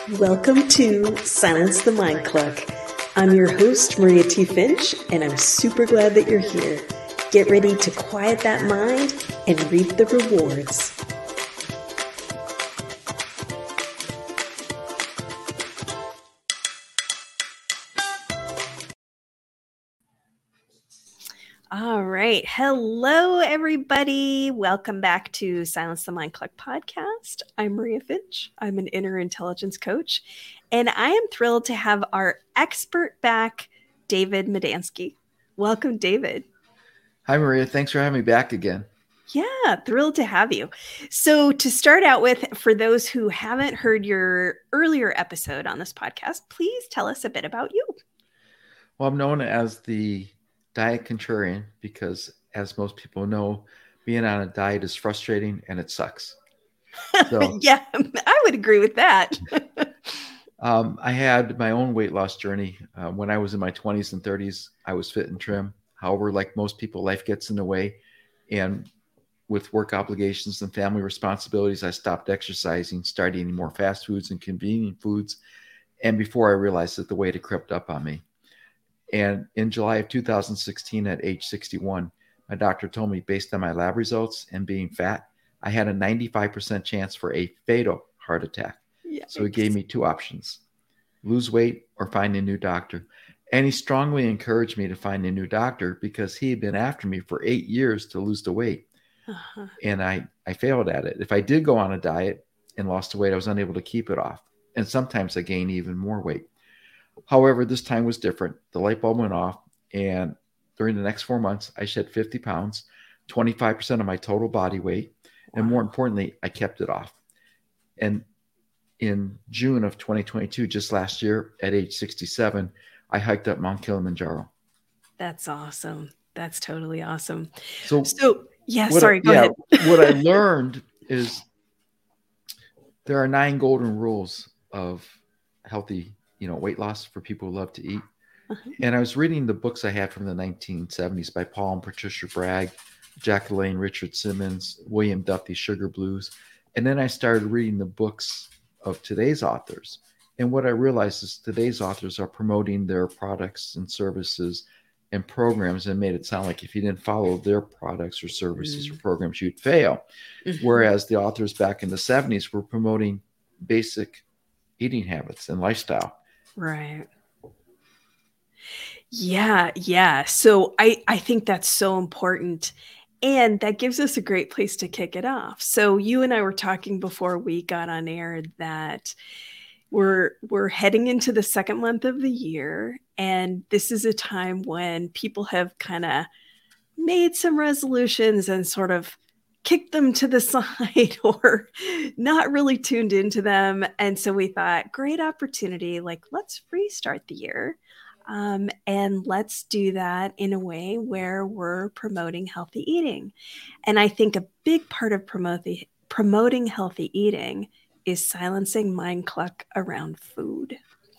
Welcome to Silence the Mind Cluck. I'm your host, Maria T. Finch, and I'm super glad that you're here. Get ready to quiet that mind and reap the rewards. All right. Hello, everybody. Welcome back to Silence the Mind Cluck podcast. I'm Maria Finch. I'm an inner intelligence coach, and I am thrilled to have our expert back, David Medansky. Welcome, David. Hi, Maria. Thanks for having me back again. Yeah, thrilled to have you. So to start out with, for those who haven't heard your earlier episode on this podcast, please tell us a bit about you. Well, I'm known as the diet contrarian because, as most people know, being on a diet is frustrating and it sucks. So, yeah, I would agree with that. I had my own weight loss journey. When I was in my 20s and 30s, I was fit and trim. However, like most people, life gets in the way. And with work obligations and family responsibilities, I stopped exercising, started eating more fast foods and convenient foods. And before I realized that the weight had crept up on me. And in July of 2016, at age 61, my doctor told me, based on my lab results and being fat, I had a 95% chance for a fatal heart attack. Yikes. So he gave me two options: lose weight or find a new doctor. And he strongly encouraged me to find a new doctor because he had been after me for 8 years to lose the weight. Uh-huh. And I failed at it. If I did go on a diet and lost the weight, I was unable to keep it off. And sometimes I gained even more weight. However, this time was different. The light bulb went off, and during the next 4 months, I shed 50 pounds, 25% of my total body weight. Wow. And more importantly, I kept it off. And in June of 2022, just last year, at age 67, I hiked up Mount Kilimanjaro. That's awesome. That's totally awesome. So go ahead. What I learned is there are 9 golden rules of healthy weight loss for people who love to eat. Uh-huh. And I was reading the books I had from the 1970s by Paul and Patricia Bragg, Jack LaLanne, Richard Simmons, William Duffy, Sugar Blues. And then I started reading the books of today's authors. And what I realized is today's authors are promoting their products and services and programs and made it sound like if you didn't follow their products or services or programs, you'd fail. Mm-hmm. Whereas the authors back in the 70s were promoting basic eating habits and lifestyle. Right. Yeah. So I think that's so important. And that gives us a great place to kick it off. So you and I were talking before we got on air that we're heading into the second month of the year. And this is a time when people have kind of made some resolutions and sort of kicked them to the side or not really tuned into them. And so we thought, great opportunity, let's restart the year. And let's do that in a way where we're promoting healthy eating. And I think a big part of promoting healthy eating is silencing mind cluck around food.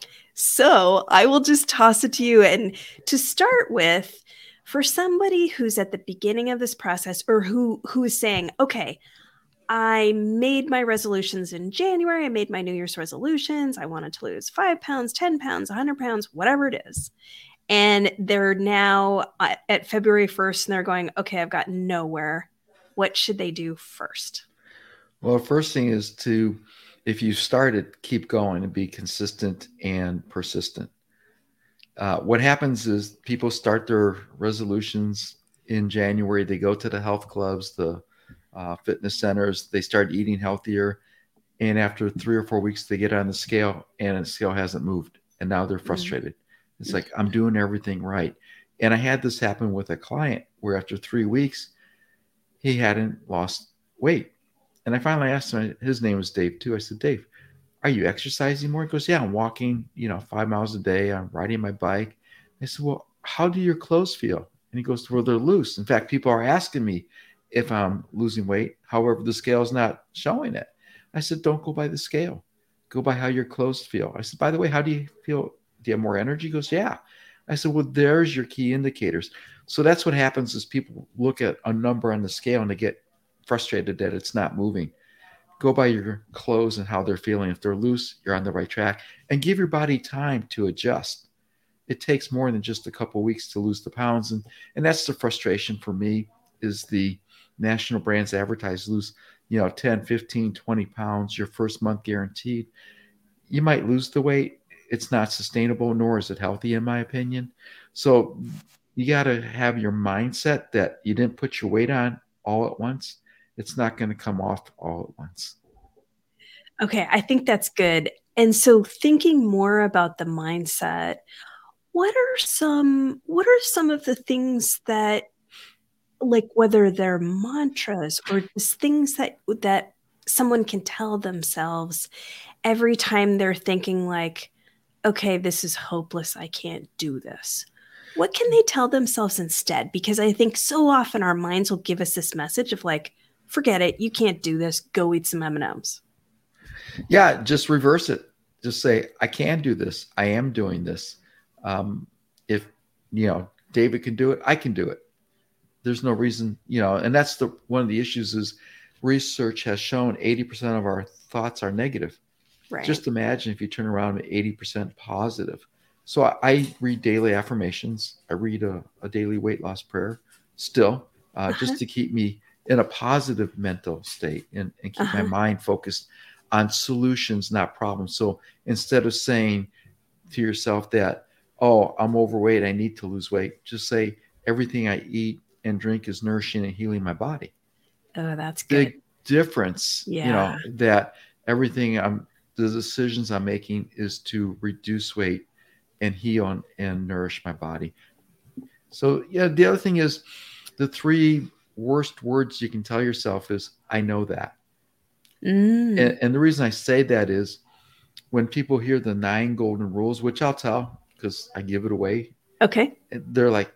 So I will just toss it to you. And to start with, for somebody who's at the beginning of this process or who is saying, okay, I made my resolutions in January. I made my New Year's resolutions. I wanted to lose 5 pounds, 10 pounds, 100 pounds, whatever it is. And they're now at February 1st and they're going, okay, I've gotten nowhere. What should they do first? Well, the first thing is if you started, keep going and be consistent and persistent. What happens is people start their resolutions in January. They go to the health clubs, the fitness centers. They start eating healthier. And after 3 or 4 weeks, they get on the scale and the scale hasn't moved. And now they're frustrated. Mm-hmm. It's like, I'm doing everything right. And I had this happen with a client where after 3 weeks, he hadn't lost weight. And I finally asked him, his name was Dave too. I said, Dave, are you exercising more? He goes, yeah, I'm walking, 5 miles a day. I'm riding my bike. I said, well, how do your clothes feel? And he goes, well, they're loose. In fact, people are asking me if I'm losing weight. However, the scale is not showing it. I said, don't go by the scale. Go by how your clothes feel. I said, by the way, how do you feel? Do you have more energy? He goes, yeah. I said, well, there's your key indicators. So that's what happens is people look at a number on the scale and they get frustrated that it's not moving. go by your clothes and how they're feeling. If they're loose, you're on the right track, and give your body time to adjust. It takes more than just a couple of weeks to lose the pounds. And that's the frustration for me is the national brands advertise lose, 10, 15, 20 pounds your first month guaranteed. You might lose the weight. It's not sustainable, nor is it healthy, in my opinion. So you got to have your mindset that you didn't put your weight on all at once. It's not going to come off all at once. Okay, I think that's good. And so thinking more about the mindset, what are some of the things that, like, whether they're mantras or just things that someone can tell themselves every time they're thinking like, okay, this is hopeless, I can't do this. What can they tell themselves instead? Because I think so often our minds will give us this message of like, forget it, you can't do this, go eat some M&Ms. Yeah, just reverse it. Just say, I can do this. I am doing this. If David can do it, I can do it. There's no reason, and that's one of the issues is research has shown 80% of our thoughts are negative. Right. Just imagine if you turn around at 80% positive. So I read daily affirmations. I read a daily weight loss prayer still, just to keep me in a positive mental state and keep my mind focused on solutions, not problems. So instead of saying to yourself that, oh, I'm overweight, I need to lose weight, just say everything I eat and drink is nourishing and healing my body. Oh, that's good. Big difference, Yeah. that the decisions I'm making is to reduce weight and heal and nourish my body. So yeah, the other thing is the 3 worst words you can tell yourself is, I know that. And the reason I say that is when people hear the 9 golden rules, which I'll tell because I give it away. Okay. They're like,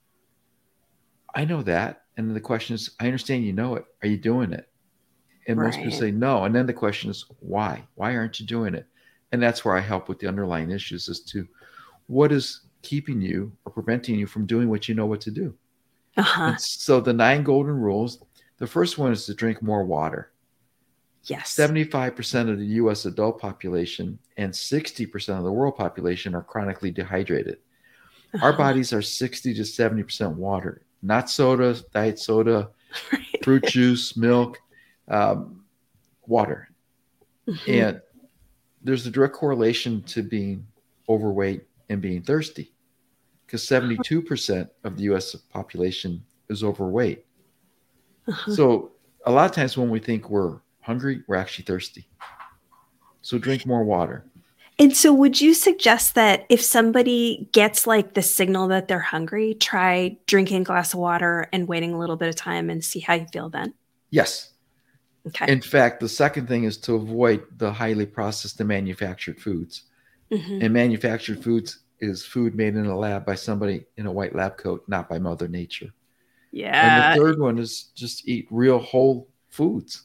I know that. And the question is, I understand you know it. Are you doing it? And most people say no. And then the question is, why? Why aren't you doing it? And that's where I help with the underlying issues as to what is keeping you or preventing you from doing what you know what to do. And so the 9 golden rules, the first one is to drink more water. Yes. 75% of the U.S. adult population and 60% of the world population are chronically dehydrated. Our bodies are 60 to 70% water, not soda, diet soda, fruit juice, milk, water. And there's a direct correlation to being overweight and being thirsty because 72% of the U.S. population is overweight. So a lot of times when we think we're hungry, we're actually thirsty. So drink more water. And so would you suggest that if somebody gets like the signal that they're hungry, try drinking a glass of water and waiting a little bit of time and see how you feel then? Yes. Okay. In fact, the second thing is to avoid the highly processed and manufactured foods. And manufactured foods is food made in a lab by somebody in a white lab coat, not by Mother Nature. Yeah. And the third one is just eat real whole foods.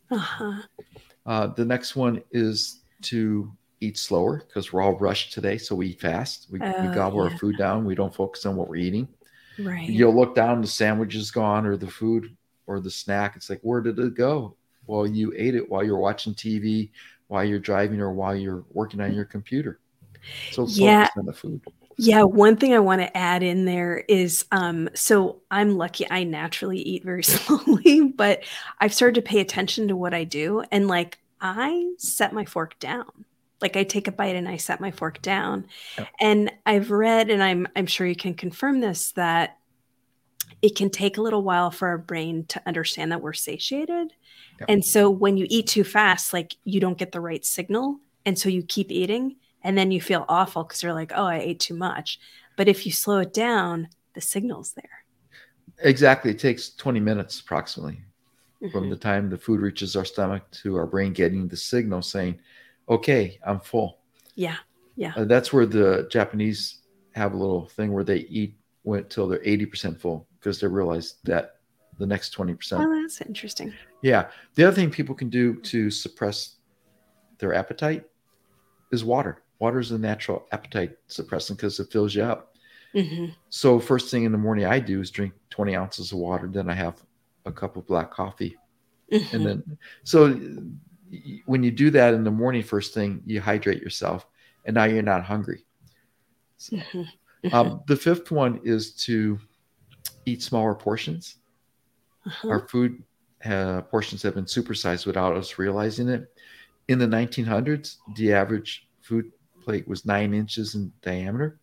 The next one is to eat slower because we're all rushed today. So we eat fast. We gobble our food down. We don't focus on what we're eating. Right. You'll look down, the sandwich is gone or the food or the snack. It's like, where did it go? Well, you ate it while you're watching TV, while you're driving, or while you're working on your computer. So focus on the food. Yeah, one thing I want to add in there is, so I'm lucky I naturally eat very slowly, but I've started to pay attention to what I do. And like, I set my fork down. Like I take a bite and I set my fork down. Yep. And I've read, and I'm sure you can confirm this, that it can take a little while for our brain to understand that we're satiated. Yep. And so when you eat too fast, like you don't get the right signal. And so you keep eating and then you feel awful because you're like, oh, I ate too much. But if you slow it down, the signal's there. Exactly. It takes 20 minutes approximately from the time the food reaches our stomach to our brain getting the signal saying, okay, I'm full. Yeah. Yeah. That's where the Japanese have a little thing where they eat until they're 80% full because they realize that the next 20%. Oh, that's interesting. Yeah. The other thing people can do to suppress their appetite is water. Water is a natural appetite suppressant because it fills you up. So first thing in the morning I do is drink 20 ounces of water. Then I have a cup of black coffee. And then, so when you do that in the morning, first thing, you hydrate yourself, and now you're not hungry. So, Mhm. Mhm. the fifth one is to eat smaller portions. Uh-huh. Our food portions have been supersized without us realizing it. In the 1900s, the average food plate was 9 inches in diameter,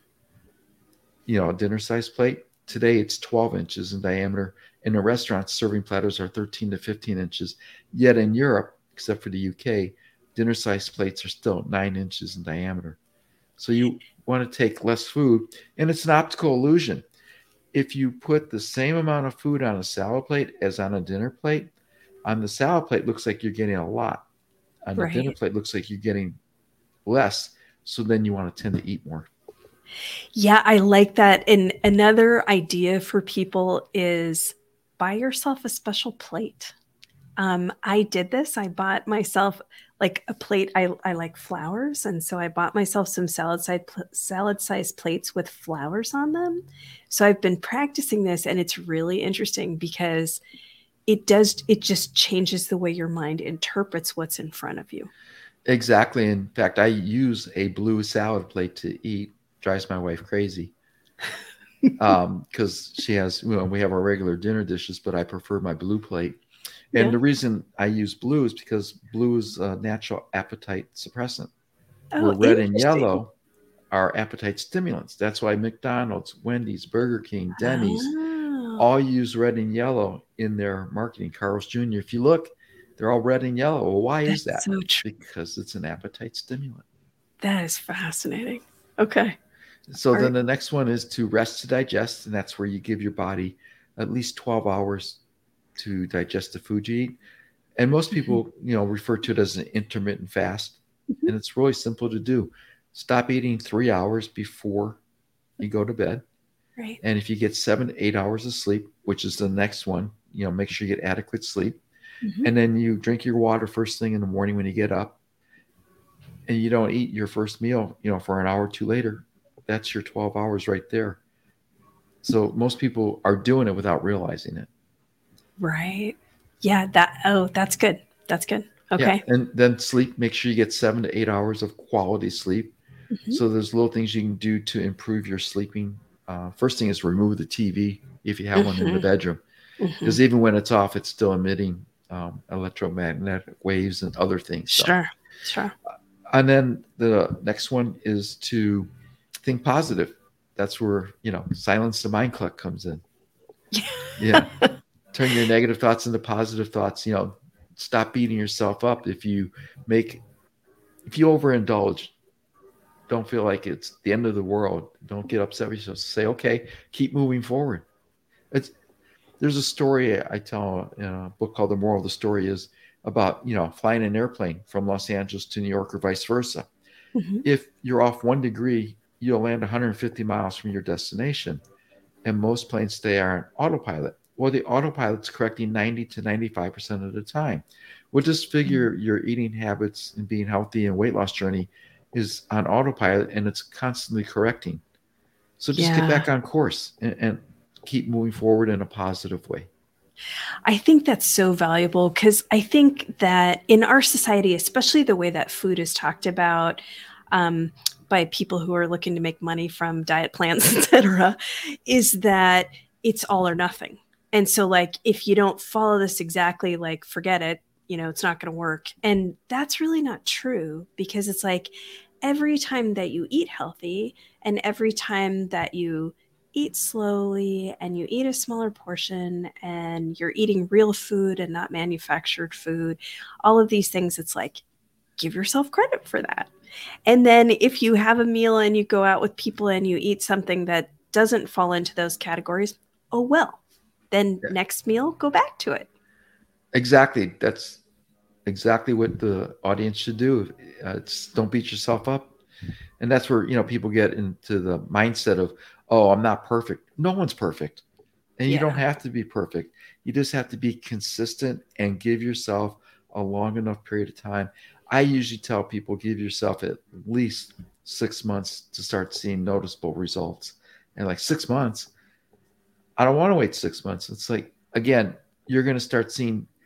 a dinner size plate. Today, it's 12 inches in diameter. In the restaurants, serving platters are 13 to 15 inches. Yet in Europe, except for the UK, dinner size plates are still 9 inches in diameter. So you want to take less food, and it's an optical illusion. If you put the same amount of food on a salad plate as on a dinner plate, on the salad plate looks like you're getting a lot. On the dinner Right. plate looks like you're getting less. So then you want to tend to eat more. Yeah, I like that. And another idea for people is buy yourself a special plate. I did this. I bought myself like a plate. I like flowers, and so I bought myself some salad size plates with flowers on them. So I've been practicing this, and it's really interesting because it just changes the way your mind interprets what's in front of you. Exactly. In fact, I use a blue salad plate to eat. Drives my wife crazy because she has, we have our regular dinner dishes, but I prefer my blue plate. And Yeah. the reason I use blue is because blue is a natural appetite suppressant, where Oh, red and interesting. yellow are appetite stimulants. That's why McDonald's, Wendy's, Burger King, Denny's Oh, all use red and yellow in their marketing. Carl's Jr., if you look, they're all red and yellow. Well, why is that's that? so true. Because it's an appetite stimulant. That is fascinating. Okay. So All then right. the next one is to rest to digest, and that's where you give your body at least 12 hours to digest the food you eat. And most Mhm. people, refer to it as an intermittent fast, Mhm. and it's really simple to do. Stop eating 3 hours before you go to bed. Right. And if you get 7 to 8 hours of sleep, which is the next one, make sure you get adequate sleep. Mhm. And then you drink your water first thing in the morning when you get up, and you don't eat your first meal, for an hour or two later. That's your 12 hours right there. So most people are doing it without realizing it. Right. Yeah, that's good. That's good. Yeah. Okay. And then sleep, make sure you get 7 to 8 hours of quality sleep. Mhm. So there's little things you can do to improve your sleeping. First thing is remove the TV if you have one in the Mhm. bedroom, Mhm. because even when it's off, it's still emitting electromagnetic waves and other things. So, Sure. Sure. and then the next one is to think positive. That's where, silence the mind cluck comes in. Yeah. Turn your negative thoughts into positive thoughts. Stop beating yourself up. If you overindulge, don't feel like it's the end of the world. Don't get upset with yourself. Say, okay, keep moving forward. It's There's a story I tell in a book called The Moral of the Story is about, flying an airplane from Los Angeles to New York or vice versa. Mhm. If you're off 1 degree, you'll land 150 miles from your destination. And most planes today are on autopilot. Well, the autopilot's correcting 90 to 95% of the time. We'll just figure your eating habits and being healthy and weight loss journey is on autopilot, and it's constantly correcting. So just get Yeah. back on course and keep moving forward in a positive way. I think that's so valuable because I think that in our society, especially the way that food is talked about um, by people who are looking to make money from diet plans, etc., is that it's all or nothing. And so, like, if you don't follow this exactly, like, forget it, it's not going to work. And that's really not true because it's like every time that you eat healthy and every time that you eat slowly and you eat a smaller portion and you're eating real food and not manufactured food, all of these things, it's like, give yourself credit for that. And then if you have a meal and you go out with people and you eat something that doesn't fall into those categories, oh well. Then Yeah, next meal, go back to it. exactly. That's exactly what the audience should do. It's don't beat yourself up. And that's where, people get into the mindset of, oh, I'm not perfect. No one's perfect. And you don't Yeah. have to be perfect. You just have to be consistent and give yourself a long enough period of time. I usually tell people give yourself at least 6 months to start seeing noticeable results. And like 6 months, I don't want to wait 6 months. It's like, again, you're going to start seeing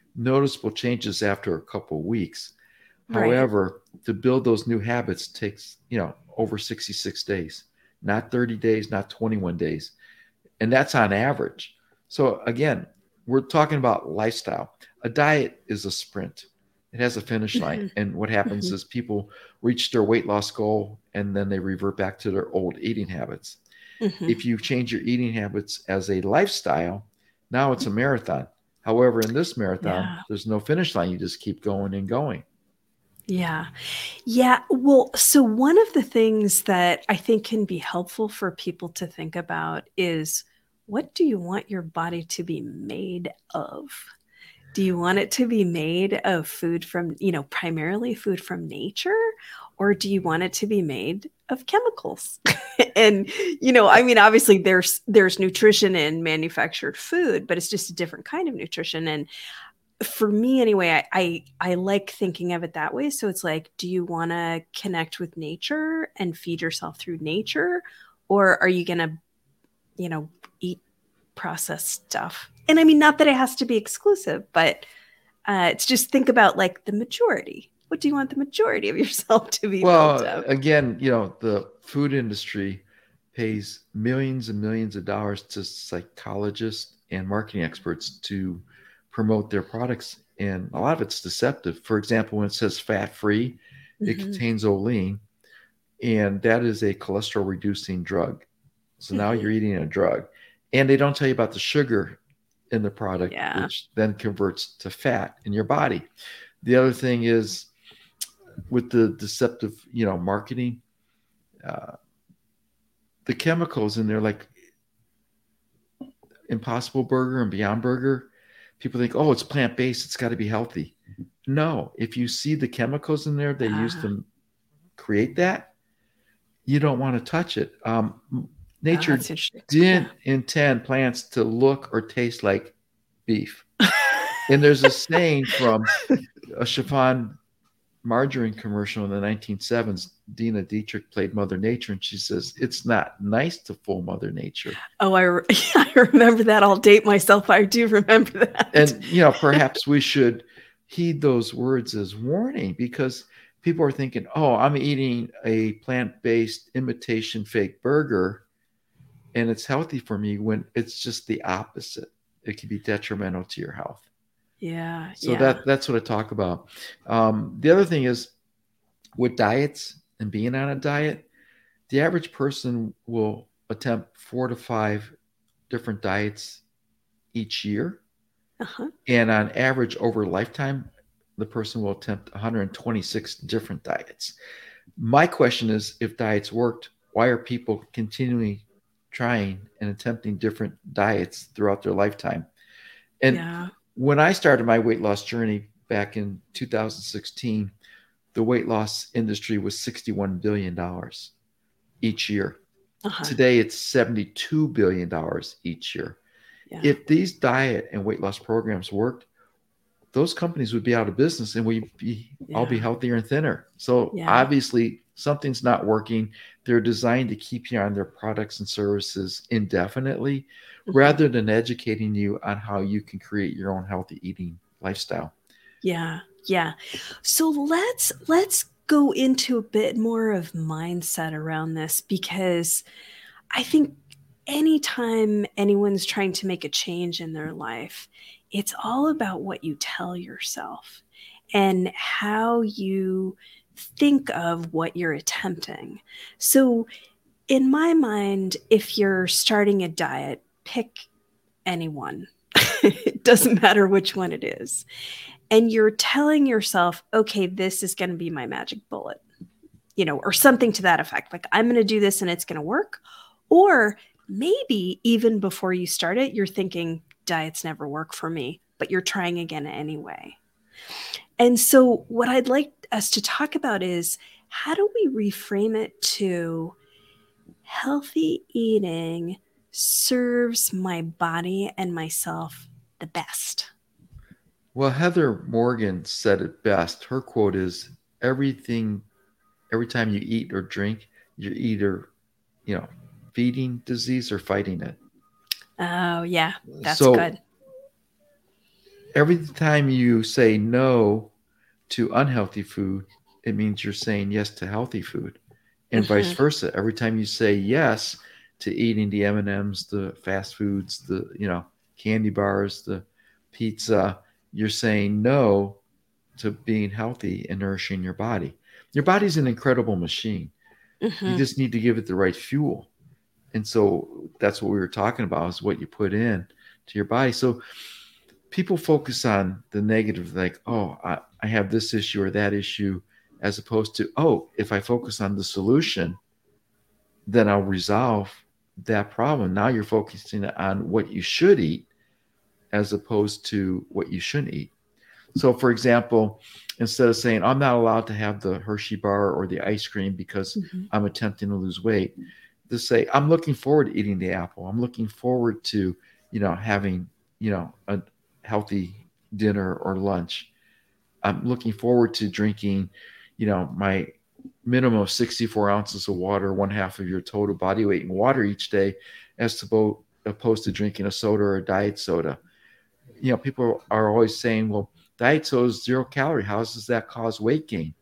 noticeable changes after a couple of weeks. Right. However, to build those new habits takes, over 66 days, not 30 days, not 21 days. And that's on average. So again, we're talking about lifestyle. A diet is a sprint. It has a finish line. Hmm. And what happens Hmm. is people reach their weight loss goal and then they revert back to their old eating habits. Hmm. If you change your eating habits as a lifestyle, now it's a marathon. However, in this marathon, Yeah. there's no finish line. You just keep going and going. Yeah. Yeah. Well, so one of the things that I think can be helpful for people to think about is, what do you want your body to be made of? Do you want it to be made of food from, primarily food from nature? Or do you want it to be made of chemicals? And, I mean, obviously there's nutrition in manufactured food, but it's just a different kind of nutrition. And for me anyway, I like thinking of it that way. So it's like, do you want to connect with nature and feed yourself through nature? Or are you going to, eat processed stuff? And I mean, not that it has to be exclusive, but it's just think about like the majority. What do you want the majority of yourself to be built Well, of? again, the food industry pays millions and millions of dollars to psychologists and marketing experts to promote their products. And a lot of it's deceptive. For example, when it says fat free, it Hmm. contains olein, and that is a cholesterol reducing drug. So now Hmm. you're eating a drug. And they don't tell you about the sugar in the product, Yeah. which then converts to fat in your body. The other thing is with the deceptive, marketing, uh, the chemicals in there, like Impossible Burger and Beyond Burger, people think, oh, it's plant based, it's got to be healthy. No, if you see the chemicals in there they use Uh, to create that, you don't want to touch it. oh, Nature that's interesting. Yeah. didn't intend plants to look or taste like beef. And there's a saying from a chiffon margarine commercial in the 1970s. Dina Dietrich played Mother Nature, and she says, it's not nice to fool Mother Nature. Oh, I remember that. I'll date myself. I do remember that. And, perhaps we should heed those words as warning because people are thinking, oh, I'm eating a plant based imitation fake burger and it's healthy for me when it's just the opposite. It can be detrimental to your health. Yeah. So Yeah. that's what I talk about. The other thing is with diets and being on a diet, the average person will attempt 4 to 5 different diets each year. Uh-huh. And on average, over a lifetime, the person will attempt 126 different diets. My question is if diets worked, why are people continually trying and attempting different diets throughout their lifetime? And Yeah. when I started my weight loss journey back in 2016, the weight loss industry was $61 billion each year. Uh-huh. Today, it's $72 billion each year. Yeah. If these diet and weight loss programs worked, those companies would be out of business and we'd all be Yeah. healthier and thinner. So Yeah. obviously, something's not working. They're designed to keep you on their products and services indefinitely Mhm. rather than educating you on how you can create your own healthy eating lifestyle. Yeah. Yeah. So let's go into a bit more of mindset around this because I think anytime anyone's trying to make a change in their life, it's all about what you tell yourself and how you think of what you're attempting. So, in my mind, if you're starting a diet, pick anyone. It doesn't matter which one it is. And you're telling yourself, okay, this is going to be my magic bullet, or something to that effect. Like, I'm going to do this and it's going to work. Or maybe even before you start it, you're thinking, diets never work for me, but you're trying again anyway. And so, what I'd like us to talk about is how do we reframe it to healthy eating serves my body and myself the best? Well, Heather Morgan said it best. Her quote is everything, every time you eat or drink, you're either, you know, feeding disease or fighting it. Oh, yeah, that's So good. every time you say no to unhealthy food, it means you're saying yes to healthy food, and vice Hmm. versa. Every time you say yes to eating the M&Ms, the fast foods, the candy bars, the pizza, you're saying no to being healthy and nourishing your body. Your body's an incredible machine. You Hmm. just need to give it the right fuel. And so that's what we were talking about, is what you put in to your body. So people focus on the negative, like, oh, I have this issue or that issue, as opposed to, oh, if I focus on the solution, then I'll resolve that problem. Now you're focusing on what you should eat as opposed to what you shouldn't eat. So, for example, instead of saying, I'm not allowed to have the Hershey bar or the ice cream because Hmm. I'm attempting to lose weight, to say, I'm looking forward to eating the apple. I'm looking forward to, having, a healthy dinner or lunch. I'm looking forward to drinking, my minimum of 64 ounces of water, one half of your total body weight in water each day, as opposed to drinking a soda or a diet soda. People are always saying, well, diet soda is 0 calorie. How does that cause weight gain?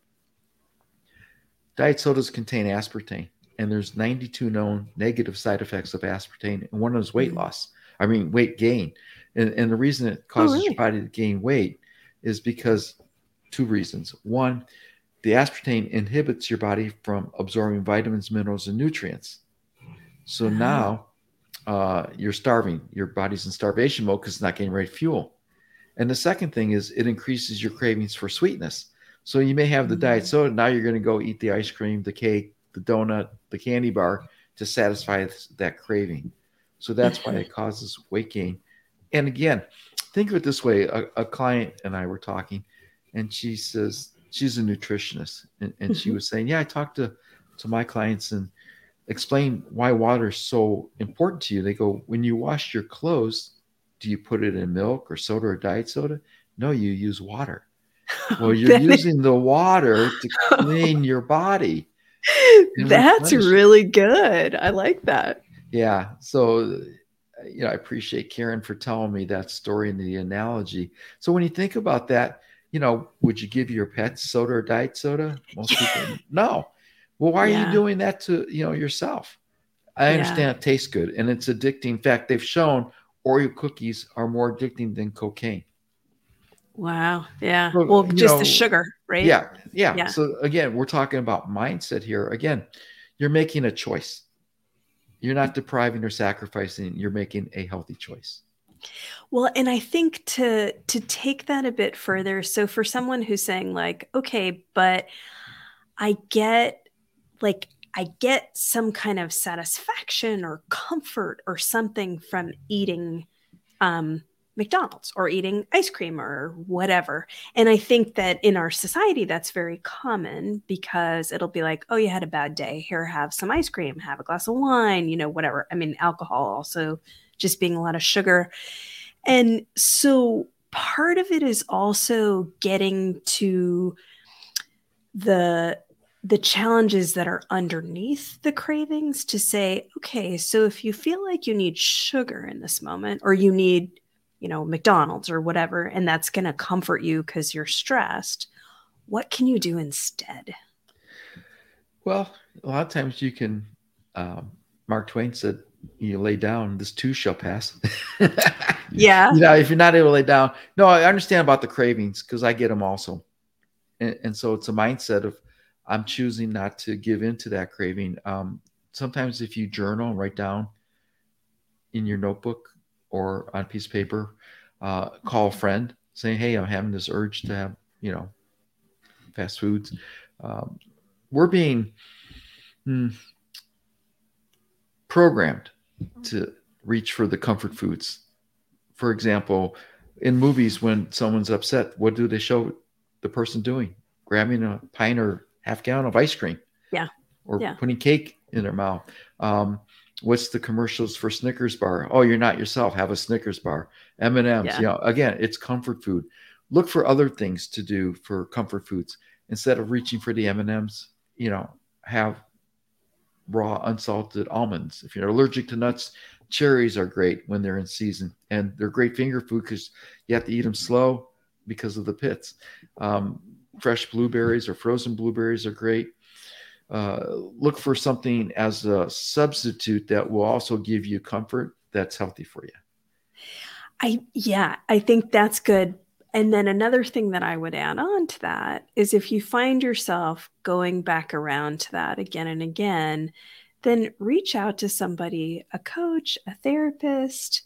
Diet sodas contain aspartame, and there's 92 known negative side effects of aspartame, and one of them is weight Hmm. loss. I mean, weight gain. And the reason it Oh, causes your really? body to gain weight is because two reasons. One, the aspartame inhibits your body from absorbing vitamins, minerals, and nutrients. So Oh. now you're starving. Your body's in starvation mode because it's not getting right fuel. And the second thing is it increases your cravings for sweetness. So you may have the diet Mm. soda. Now you're going to go eat the ice cream, the cake, the donut, the candy bar to satisfy that craving. So that's why Mhm. it causes weight gain. And again, think of it this way. A client and I were talking, and she says she's a nutritionist. And she Mhm. was saying, yeah, I talked to my clients and explain why water is so important to you. They go, when you wash your clothes, do you put it in milk or soda or diet soda? No, you use water. Well, you're That is- using the water to clean your body and That's replenish it. really good. I like that. Yeah. So, I appreciate Karen for telling me that story and the analogy. So when you think about that, would you give your pets soda or diet soda? Most people, no. Well, why are you Yeah. doing that to, yourself? I Yeah. understand it tastes good and it's addicting. In fact, they've shown Oreo cookies are more addicting than cocaine. Wow. Yeah. So, Well, just the sugar, right? yeah, yeah. Yeah. So again, we're talking about mindset here. Again, you're making a choice. You're not depriving or sacrificing. You're making a healthy choice. Well, and I think to take that a bit further, so for someone who's saying like, okay, but I get I get some kind of satisfaction or comfort or something from eating um, McDonald's or eating ice cream or whatever. And I think that in our society, that's very common because it'll be like, oh, you had a bad day. Here, have some ice cream, have a glass of wine, whatever. I mean, alcohol also just being a lot of sugar. And so part of it is also getting to the the challenges that are underneath the cravings to say, okay, so if you feel like you need sugar in this moment or you need, McDonald's or whatever, and that's going to comfort you because you're stressed, what can you do instead? Well, a lot of times you can. Mark Twain said, "You lay down, this too shall pass." Yeah. If you're not able to lay down, no, I understand about the cravings because I get them also, and so it's a mindset of I'm choosing not to give in to that craving. Sometimes if you journal and write down in your notebook or on a piece of paper, call a friend saying, "Hey, I'm having this urge to have fast foods." Um, we're being hmm, programmed to reach for the comfort foods. For example, in movies, when someone's upset, what do they show the person doing? Grabbing a pint or half gallon of ice cream Yeah. or Yeah. putting cake in their mouth. Um, what's the commercials for Snickers bar? Oh, you're not yourself. Have a Snickers bar. M&Ms. Yeah. Again, it's comfort food. Look for other things to do for comfort foods instead of reaching for the M&Ms. Have raw unsalted almonds. If you're allergic to nuts, cherries are great when they're in season, and they're great finger food because you have to eat them slow because of the pits. Fresh blueberries or frozen blueberries are great. Look for something as a substitute that will also give you comfort that's healthy for you. I think that's good. And then another thing that I would add on to that is if you find yourself going back around to that again and again, then reach out to somebody, a coach, a therapist,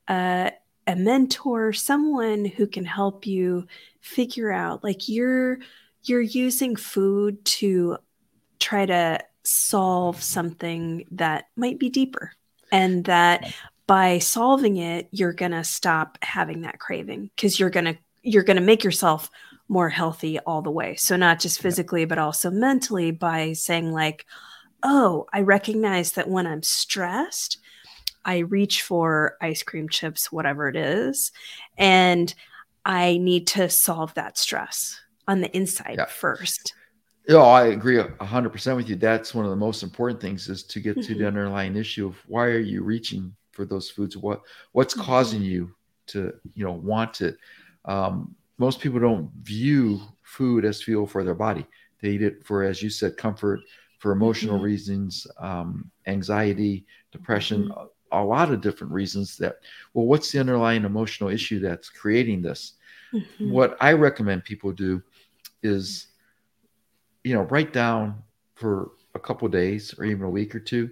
a mentor, someone who can help you figure out, like, you're using food to try to solve something that might be deeper, and that by solving it, you're going to stop having that craving, because you're going to make yourself more healthy all the way. So not just physically, but also mentally, by saying, like, oh, I recognize that when I'm stressed, I reach for ice cream, chips, whatever it is, and I need to solve that stress on the inside first. Yeah, I agree 100% with you. That's one of the most important things, is to get to the underlying issue of why are you reaching for those foods? What's causing you to, want it? Most people don't view food as fuel for their body. They eat it for, as you said, comfort, for emotional reasons, anxiety, depression, a lot of different reasons. That, well, what's the underlying emotional issue that's creating this? What I recommend people do is, write down for a couple of days or even a week or two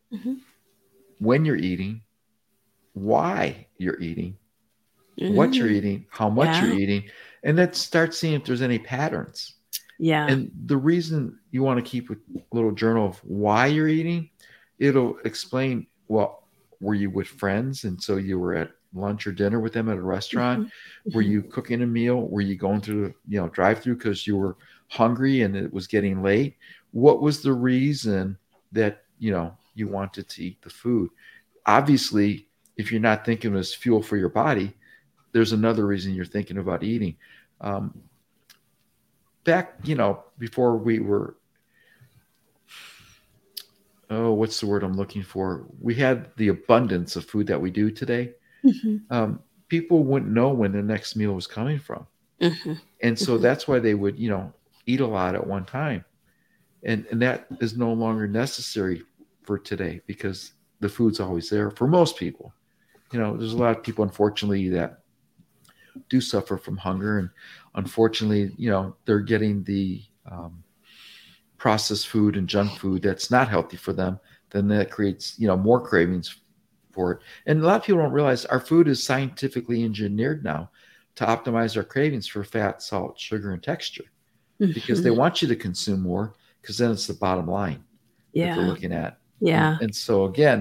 when you're eating, why you're eating, what you're eating, how much you're eating, and then start seeing if there's any patterns. Yeah. And the reason you want to keep a little journal of why you're eating, it'll explain, well, were you with friends? And so you were at lunch or dinner with them at a restaurant? Were you cooking a meal? Were you going through, drive through because you were hungry and it was getting late? What was the reason that, you wanted to eat the food? Obviously, if you're not thinking as fuel for your body, there's another reason you're thinking about eating. Back, before we were, what's the word I'm looking for? We had the abundance of food that we do today. People wouldn't know when the next meal was coming from. And so that's why they would, eat a lot at one time. And that is no longer necessary for today, because the food's always there for most people. There's a lot of people, unfortunately, that do suffer from hunger. And unfortunately, they're getting the processed food and junk food that's not healthy for them. Then that creates, more cravings for it. And a lot of people don't realize our food is scientifically engineered now to optimize our cravings for fat, salt, sugar, and texture, because they want you to consume more, because then it's the bottom line that they're looking at. Yeah. And so again,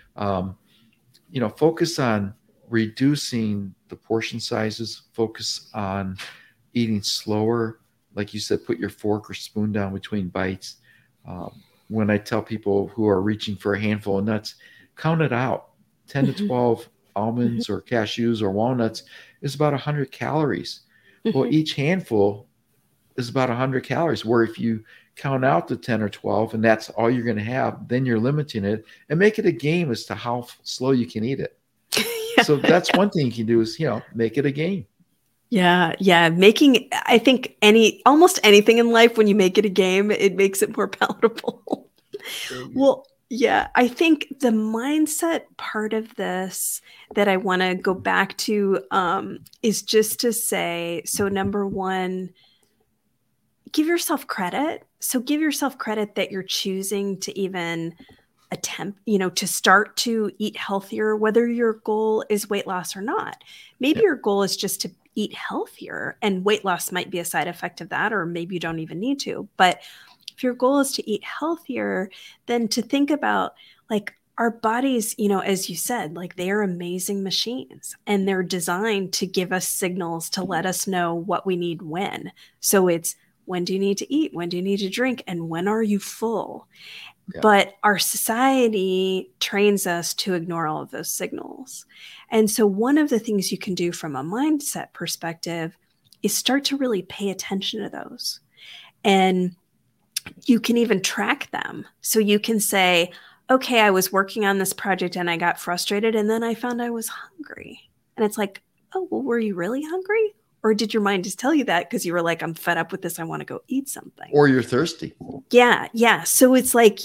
focus on reducing the portion sizes, focus on eating slower. Like you said, put your fork or spoon down between bites. When I tell people who are reaching for a handful of nuts, count it out. 10 to 12 almonds or cashews or walnuts is about 100 calories. Well, each handful is about 100 calories, where if you count out the 10 or 12 and that's all you're going to have, then you're limiting it, and make it a game as to how slow you can eat it. So that's one thing you can do, is, make it a game. Yeah. I think almost anything in life, when you make it a game, it makes it more palatable. Well, yeah, I think the mindset part of this that I want to go back to is just to say, so number one, give yourself credit. So give yourself credit that you're choosing to even attempt, to start to eat healthier, whether your goal is weight loss or not. Maybe your goal is just to eat healthier, and weight loss might be a side effect of that, or maybe you don't even need to. But if your goal is to eat healthier, then to think about, like, our bodies, as you said, like, they are amazing machines, and they're designed to give us signals to let us know what we need when. So it's, when do you need to eat? When do you need to drink? And when are you full? Yeah. But our society trains us to ignore all of those signals. And so one of the things you can do from a mindset perspective is start to really pay attention to those. And you can even track them. So you can say, okay, I was working on this project and I got frustrated and then I found I was hungry. And it's like, oh, well, were you really hungry? Or did your mind just tell you that because you were like, I'm fed up with this. I want to go eat something. Or you're thirsty. Yeah. Yeah. So it's like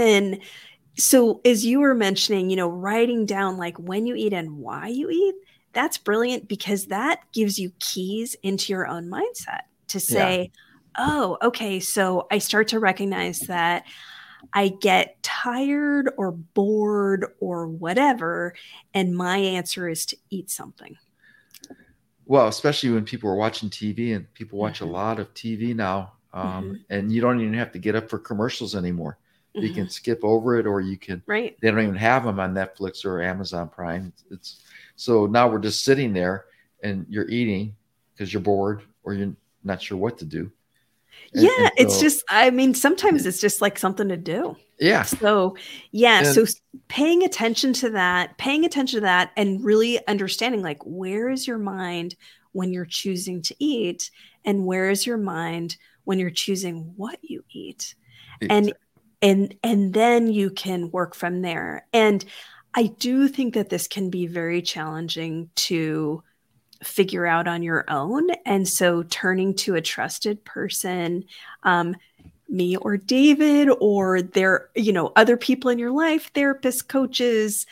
so as you were mentioning, writing down like when you eat and why you eat, that's brilliant because that gives you keys into your own mindset to Yeah. say, oh, okay, so I start to recognize that I get tired or bored or whatever, and my answer is to eat something. Well, especially when people are watching TV, and people watch a Mm-hmm. lot of TV now, Mm-hmm. and you don't even have to get up for commercials anymore. You Mm-hmm. can skip over it, or you can. Right. They don't even have them on Netflix or Amazon Prime. It's so now we're just sitting there, and you're eating because you're bored or you're not sure what to do, Yeah, and it's so just, I mean, sometimes it's just like something to do. yeah, So, yeah, and paying attention to that and really understanding like where is your mind when you're choosing to eat and where is your mind when you're choosing what you eat. And it's, and then you can work from there. And I do think that this can be very challenging to figure out on your own. And so turning to a trusted person, me or David, or other people in your life, therapists, coaches,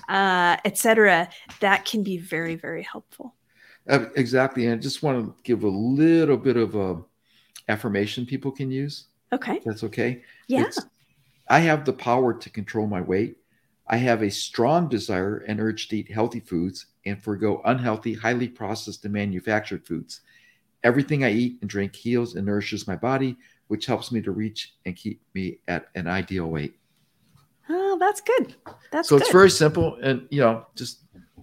etc., that can be very, very helpful. exactly. And I just want to give a little bit of a affirmation people can use. Okay. If that's okay. Yeah. It's I have the power to control my weight. I have a strong desire and urge to eat healthy foods and forego unhealthy, highly processed and manufactured foods. Everything I eat and drink heals and nourishes my body, which helps me to reach and keep me at an ideal weight. Oh, that's good. That's So it's good. very simple. And, just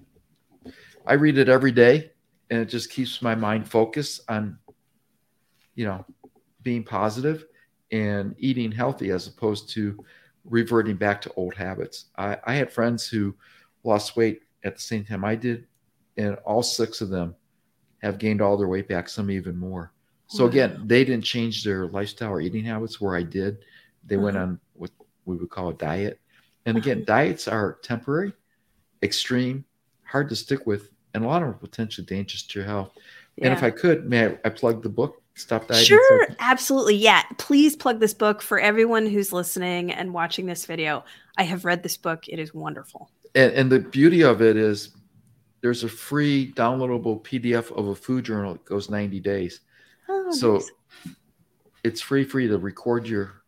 I read it every day and it just keeps my mind focused on, you know, being positive and eating healthy as opposed to reverting back to old habits. I had friends who lost weight at the same time I did, and all six of them have gained all their weight back, some even more. So again, Wow. they didn't change their lifestyle or eating habits where I did. They went Uh-huh. on what we would call a diet. And again, Uh-huh. diets are temporary, extreme, hard to stick with, and a lot of them are potentially dangerous to your health. And if Yeah. I could, may I plug the book, Stop Dieting So. Sure, absolutely. Yeah. Please plug this book for everyone who's listening and watching this video. I have read this book. It is wonderful. And the beauty of it is there's a free downloadable PDF of a food journal that goes 90 days. Oh, So nice. it's free for you to record your,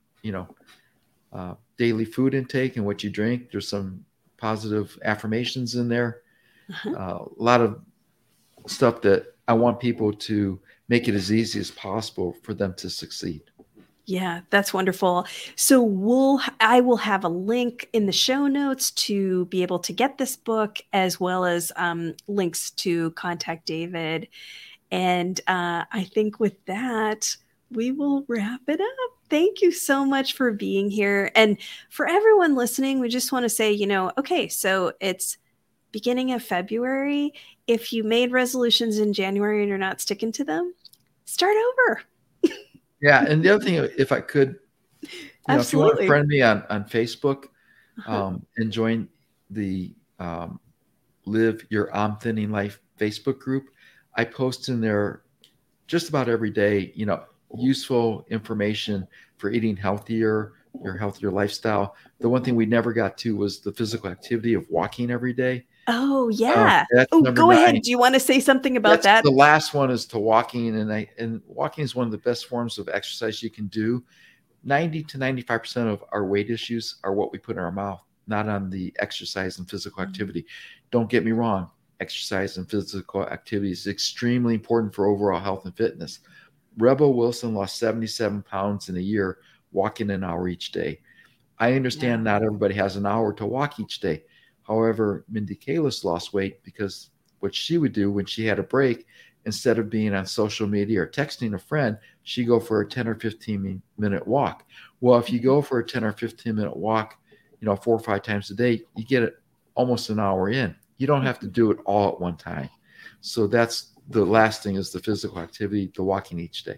daily food intake and what you drink. There's some positive affirmations in there. Uh-huh. A lot of stuff that I want people to make it as easy as possible for them to succeed. Yeah, that's wonderful. So I will have a link in the show notes to be able to get this book, as well as links to contact David. And I think with that, we will wrap it up. Thank you so much for being here. And for everyone listening, we just want to say, okay, so it's beginning of February. If you made resolutions in January and you're not sticking to them, start over. Yeah. And the other thing, if I could, if you want to Absolutely. friend me on Facebook, Uh-huh. and join the Live Your Thinning Life Facebook group, I post in there just about every day, useful information for eating healthier, your healthier lifestyle. The one thing we never got to was the physical activity of walking every day. Oh, yeah. That's Oh, number go 9. ahead. Do you want to say something about That's that? the last one is to walking, and walking is one of the best forms of exercise you can do. 90 to 95% of our weight issues are what we put in our mouth, not on the exercise and physical activity. Don't get me wrong. Exercise and physical activity is extremely important for overall health and fitness. Rebel Wilson lost 77 pounds in a year walking an hour each day. I Yeah. understand not everybody has an hour to walk each day. However, Mindy Kalis lost weight because what she would do when she had a break, instead of being on social media or texting a friend, she'd go for a 10 or 15-minute walk. Well, if you go for a 10 or 15-minute walk, 4 or 5 times a day, you get it almost an hour in. You don't have to do it all at one time. So that's the last thing is the physical activity, the walking each day.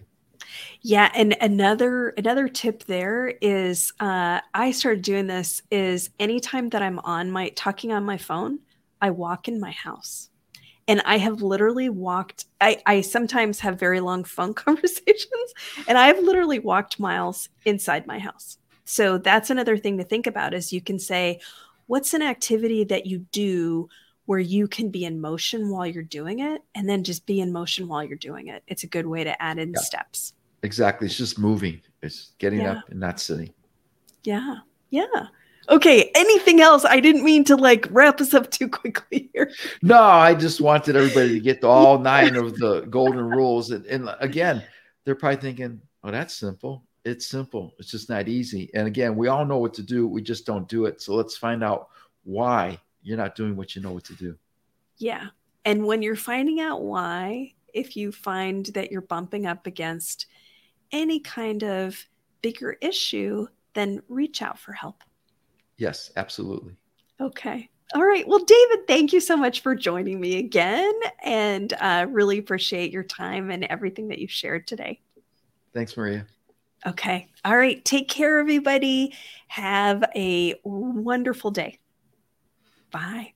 Yeah, and another tip there is I started doing this is anytime that I'm talking on my phone, I walk in my house. And I have literally walked, I sometimes have very long phone conversations, and I have literally walked miles inside my house. So that's another thing to think about is you can say, what's an activity that you do where you can be in motion while you're doing it, and then just be in motion while you're doing it. It's a good way to add in steps. Exactly. It's just moving. It's getting Yeah. up and not sitting. Yeah. Yeah. Okay. Anything else? I didn't mean to like wrap us up too quickly here. No, I just wanted everybody to get to all 9 of the golden rules. And again, they're probably thinking, oh, that's simple. It's simple. It's just not easy. And again, we all know what to do. We just don't do it. So let's find out why you're not doing what you know what to do. Yeah. And when you're finding out why, if you find that you're bumping up against any kind of bigger issue, then reach out for help. Yes, absolutely. Okay. All right. Well, David, thank you so much for joining me again, and really appreciate your time and everything that you shared today. Thanks, Maria. Okay. All right. Take care, everybody. Have a wonderful day. Bye.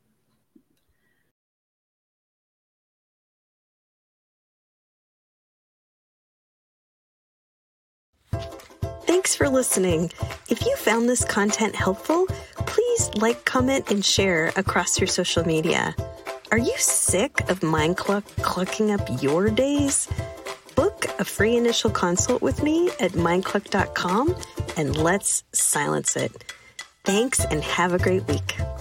Thanks for listening. If you found this content helpful, please like, comment, and share across your social media. Are you sick of mind clucking up your days? Book a free initial consult with me at mindcluck.com and let's silence it. Thanks and have a great week.